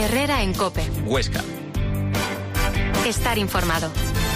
Herrera en COPE. Huesca. Estar informado.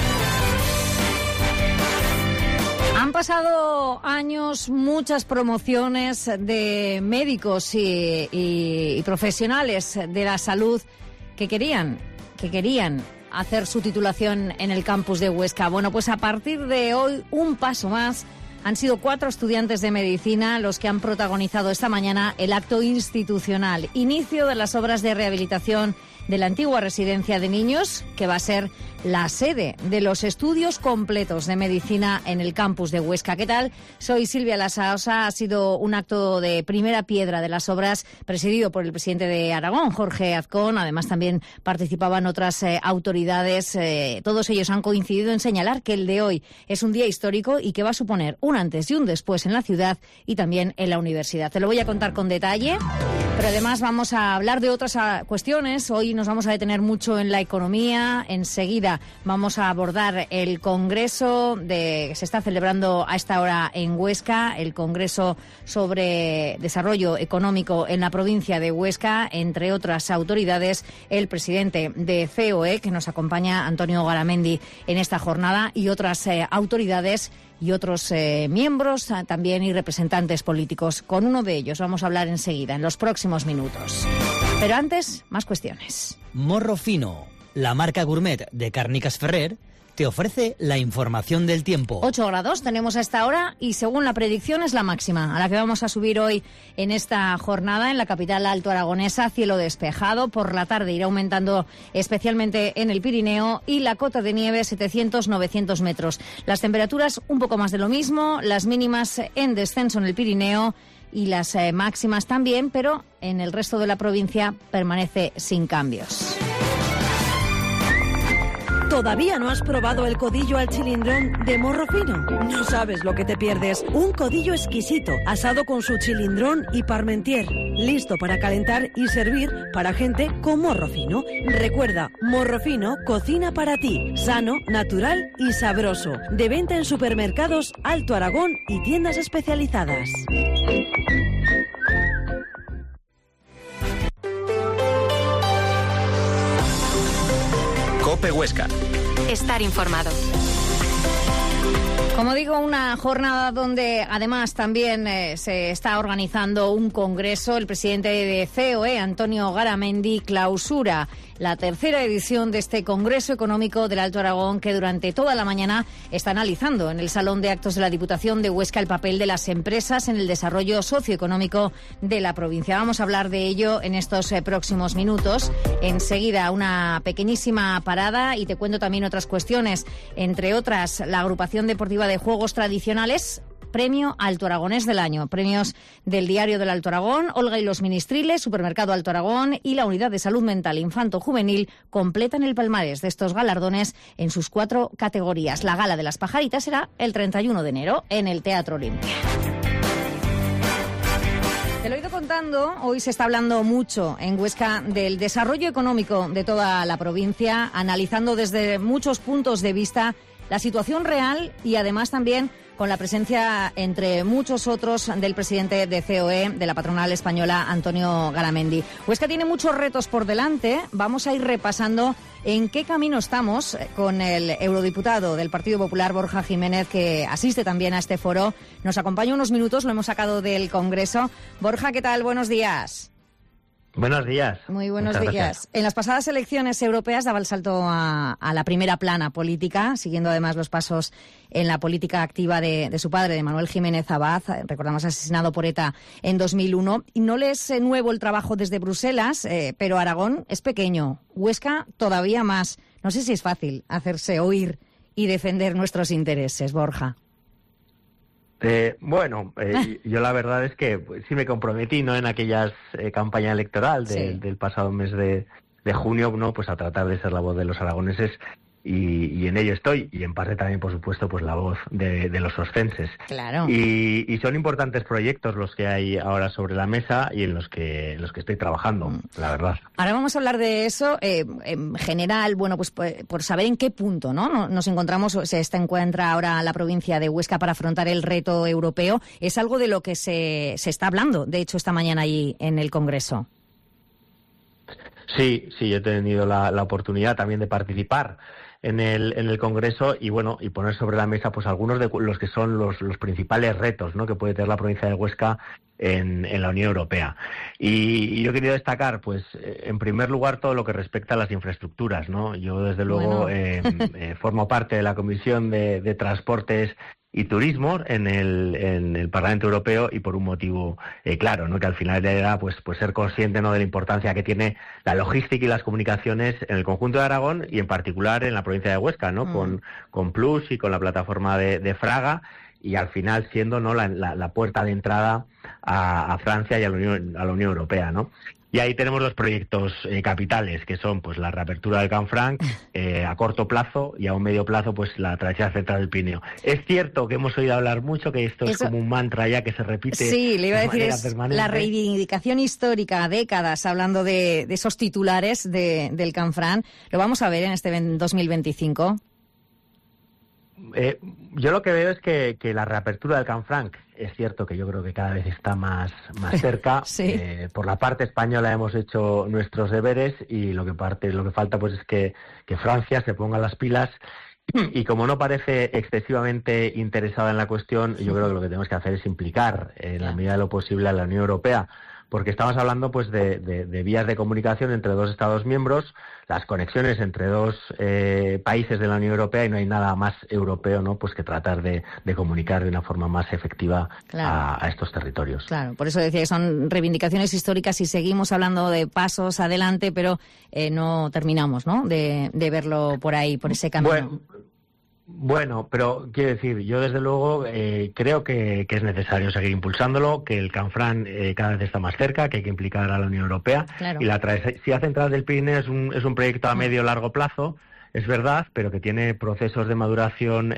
Han pasado años, muchas promociones de médicos y profesionales de la salud que querían hacer su titulación en el campus de Huesca. Bueno, pues a partir de hoy, un paso más. Han sido 4 estudiantes de medicina los que han protagonizado esta mañana el acto institucional. Inicio de las obras de rehabilitación de la antigua residencia de niños, que va a ser la sede de los estudios completos de medicina en el campus de Huesca. ¿Qué tal? Soy Silvia Lasaosa. Ha sido un acto de primera piedra de las obras presidido por el presidente de Aragón, Jorge Azcón. Además, también participaban otras autoridades. Todos ellos han coincidido en señalar que el de hoy es un día histórico y que va a suponer un antes y un después en la ciudad y también en la universidad. Te lo voy a contar con detalle, pero además vamos a hablar de otras cuestiones. Hoy nos vamos a detener mucho en la economía. Enseguida vamos a abordar el congreso que se está celebrando a esta hora en Huesca, el congreso sobre desarrollo económico en la provincia de Huesca, entre otras autoridades, el presidente de COE, que nos acompaña, Antonio Garamendi, en esta jornada, y otras autoridades y otros miembros también y representantes políticos. Con uno de ellos vamos a hablar enseguida, en los próximos minutos. Pero antes, más cuestiones. Morro Fino, la marca gourmet de Càrniques Ferrer, te ofrece la información del tiempo. 8 grados tenemos a esta hora y según la predicción es la máxima a la que vamos a subir hoy en esta jornada en la capital altoaragonesa. Cielo despejado, por la tarde irá aumentando especialmente en el Pirineo y la cota de nieve 700-900 metros. Las temperaturas un poco más de lo mismo, las mínimas en descenso en el Pirineo y las máximas también, pero en el resto de la provincia permanece sin cambios. ¿Todavía no has probado el codillo al chilindrón de Morro Fino? No sabes lo que te pierdes. Un codillo exquisito, asado con su chilindrón y parmentier. Listo para calentar y servir para gente con morro fino. Recuerda, Morro Fino cocina para ti. Sano, natural y sabroso. De venta en supermercados Alto Aragón y tiendas especializadas. COPE Huesca. Estar informado. Como digo, una jornada donde además también se está organizando un congreso. El presidente de COE, Antonio Garamendi, clausura la tercera edición de este Congreso Económico del Alto Aragón, que durante toda la mañana está analizando en el Salón de Actos de la Diputación de Huesca el papel de las empresas en el desarrollo socioeconómico de la provincia. Vamos a hablar de ello en estos próximos minutos. Enseguida una pequeñísima parada y te cuento también otras cuestiones, entre otras la agrupación deportiva de juegos tradicionales, Premio Alto Aragonés del Año, premios del Diario del Alto Aragón, Olga y los Ministriles, Supermercado Alto Aragón y la Unidad de Salud Mental Infanto-Juvenil completan el palmarés de estos galardones en sus 4 categorías. La Gala de las Pajaritas será el 31 de enero en el Teatro Olimpia. Te lo he ido contando, hoy se está hablando mucho en Huesca del desarrollo económico de toda la provincia, analizando desde muchos puntos de vista la situación real y además también con la presencia, entre muchos otros, del presidente de COE, de la patronal española, Antonio Garamendi. Huesca tiene muchos retos por delante. Vamos a ir repasando en qué camino estamos con el eurodiputado del Partido Popular, Borja Jiménez, que asiste también a este foro. Nos acompaña unos minutos, lo hemos sacado del Congreso. Borja, ¿qué tal? Buenos días. Buenos días. Muy buenos Muchas días. Gracias. En las pasadas elecciones europeas daba el salto a la primera plana política, siguiendo además los pasos en la política activa de su padre, de Manuel Jiménez Abad, recordamos asesinado por ETA en 2001. Y no le es nuevo el trabajo desde Bruselas, pero Aragón es pequeño, Huesca todavía más. No sé si es fácil hacerse oír y defender nuestros intereses, Borja. Yo la verdad es que sí me comprometí, ¿no?, en aquella campaña electoral del pasado mes de junio, ¿no?, pues a tratar de ser la voz de los aragoneses y en ello estoy, y en parte también, por supuesto, pues la voz de los oscenses. Claro. Y son importantes proyectos los que hay ahora sobre la mesa y en los que estoy trabajando, la verdad. Ahora vamos a hablar de eso. En general, bueno, pues por saber en qué punto, ¿no?, nos encontramos, se encuentra ahora la provincia de Huesca para afrontar el reto europeo. Es algo de lo que se está hablando, de hecho, esta mañana allí en el Congreso. Sí, yo he tenido la oportunidad también de participar en el Congreso y poner sobre la mesa pues algunos de los que son los principales retos, ¿no?, que puede tener la provincia de Huesca en la Unión Europea. Y yo quería destacar, pues, en primer lugar, todo lo que respecta a las infraestructuras, ¿no? Yo, desde luego, formo parte de la Comisión de Transportes y Turismo en el Parlamento Europeo, y por un motivo claro, ¿no?, que al final era pues ser consciente, ¿no?, de la importancia que tiene la logística y las comunicaciones en el conjunto de Aragón y en particular en la provincia de Huesca, ¿no? Con Plus y con la plataforma de Fraga, y al final siendo, ¿no?, la puerta de entrada a Francia y a la Unión Europea, ¿no? Y ahí tenemos dos proyectos capitales, que son pues la reapertura del Canfranc a corto plazo, y a un medio plazo pues la travesía central del Pirineo. Es cierto que hemos oído hablar mucho, que esto es como un mantra ya que se repite. Sí, le iba a decir, es permanente. La reivindicación histórica, décadas hablando de esos titulares del Canfranc. ¿Lo vamos a ver en este 2025? Yo lo que veo es que la reapertura del Canfranc, es cierto que yo creo que cada vez está más cerca. Sí. Por la parte española hemos hecho nuestros deberes, y lo que falta pues es que Francia se ponga las pilas, y como no parece excesivamente interesada en la cuestión, yo creo que lo que tenemos que hacer es implicar en la medida de lo posible a la Unión Europea, porque estamos hablando pues de vías de comunicación entre dos Estados miembros, las conexiones entre dos países de la Unión Europea, y no hay nada más europeo, ¿no?, pues que tratar de comunicar de una forma más efectiva a estos territorios. Claro, por eso decía que son reivindicaciones históricas y seguimos hablando de pasos adelante, pero no terminamos, ¿no?, de verlo por ahí, por ese camino. Bueno, pero quiero decir, yo desde luego creo que es necesario seguir impulsándolo, que el Canfranc cada vez está más cerca, que hay que implicar a la Unión Europea. Claro. Y la travesía central del Pirineo es un proyecto a medio largo plazo, es verdad, pero que tiene procesos de maduración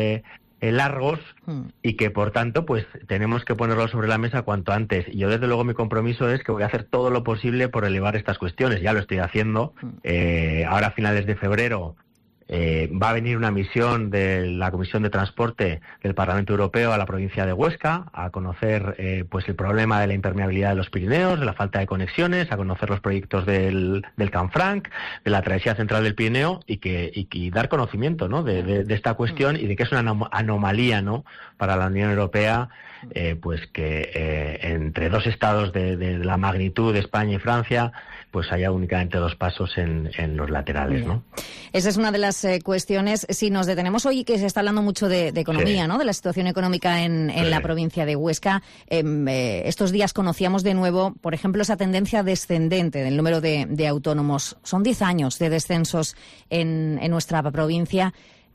largos, y que por tanto pues tenemos que ponerlo sobre la mesa cuanto antes. Y yo desde luego mi compromiso es que voy a hacer todo lo posible por elevar estas cuestiones. Ya lo estoy haciendo. Ahora a finales de febrero va a venir una misión de la Comisión de Transporte del Parlamento Europeo a la provincia de Huesca a conocer pues el problema de la impermeabilidad de los Pirineos, de la falta de conexiones, a conocer los proyectos del Canfranc, de la travesía central del Pirineo, y dar conocimiento, ¿no?, de esta cuestión, y de que es una anomalía, ¿no?, para la Unión Europea, pues que entre dos estados de la magnitud de España y Francia pues haya únicamente dos pasos en los laterales, ¿no? Esa es una de las cuestiones. Si nos detenemos hoy, que se está hablando mucho de economía, ¿no?, de la situación económica en la provincia de Huesca. Estos días conocíamos de nuevo, por ejemplo, esa tendencia descendente del número de autónomos. Son 10 años de descensos en nuestra provincia.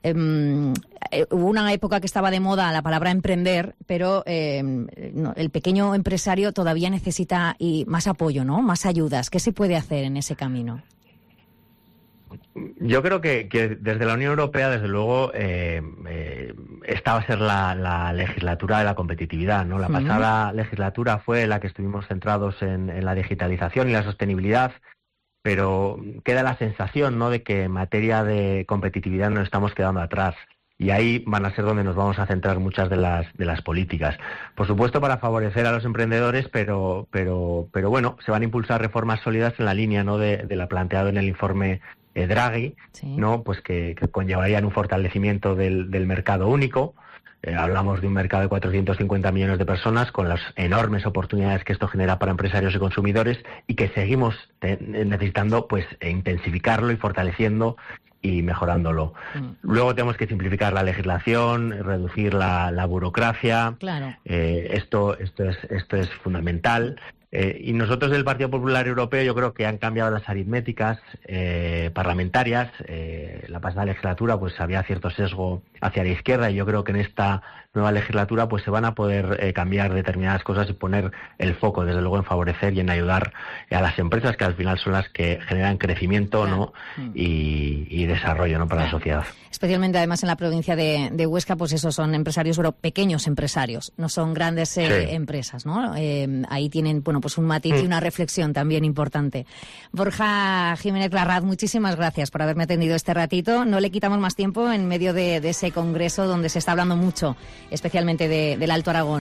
Hubo una época que estaba de moda la palabra emprender, pero el pequeño empresario todavía necesita más apoyo, ¿no?, más ayudas. ¿Qué se puede hacer en ese camino? Yo creo que desde la Unión Europea, desde luego, esta va a ser la legislatura de la competitividad, ¿no? La pasada legislatura fue la que estuvimos centrados en la digitalización y la sostenibilidad, pero queda la sensación, ¿no?, de que en materia de competitividad nos estamos quedando atrás. Y ahí van a ser donde nos vamos a centrar muchas de las políticas. Por supuesto, para favorecer a los emprendedores, pero bueno, se van a impulsar reformas sólidas en la línea, ¿no?, de la planteado en el informe Draghi, ¿no?, pues que conllevarían un fortalecimiento del mercado único. Hablamos de un mercado de 450 millones de personas, con las enormes oportunidades que esto genera para empresarios y consumidores, y que seguimos necesitando pues intensificarlo y fortaleciendo y mejorándolo. Luego tenemos que simplificar la legislación, reducir la burocracia. Claro. Esto es fundamental. Y nosotros del Partido Popular Europeo yo creo que han cambiado las aritméticas parlamentarias. La pasada legislatura pues había cierto sesgo hacia la izquierda, y yo creo que en esta nueva legislatura pues se van a poder cambiar determinadas cosas y poner el foco desde luego en favorecer y en ayudar a las empresas, que al final son las que generan crecimiento, ¿no?, y desarrollo, ¿no?, para la sociedad. Especialmente además en la provincia de Huesca, pues eso, son empresarios, pero pequeños empresarios, no son grandes empresas, ¿no? Ahí tienen, bueno, pues un matiz y una reflexión también importante. Borja Jiménez Larraz, muchísimas gracias por haberme atendido este ratito. No le quitamos más tiempo en medio de ese congreso donde se está hablando mucho, especialmente del Alto Aragón.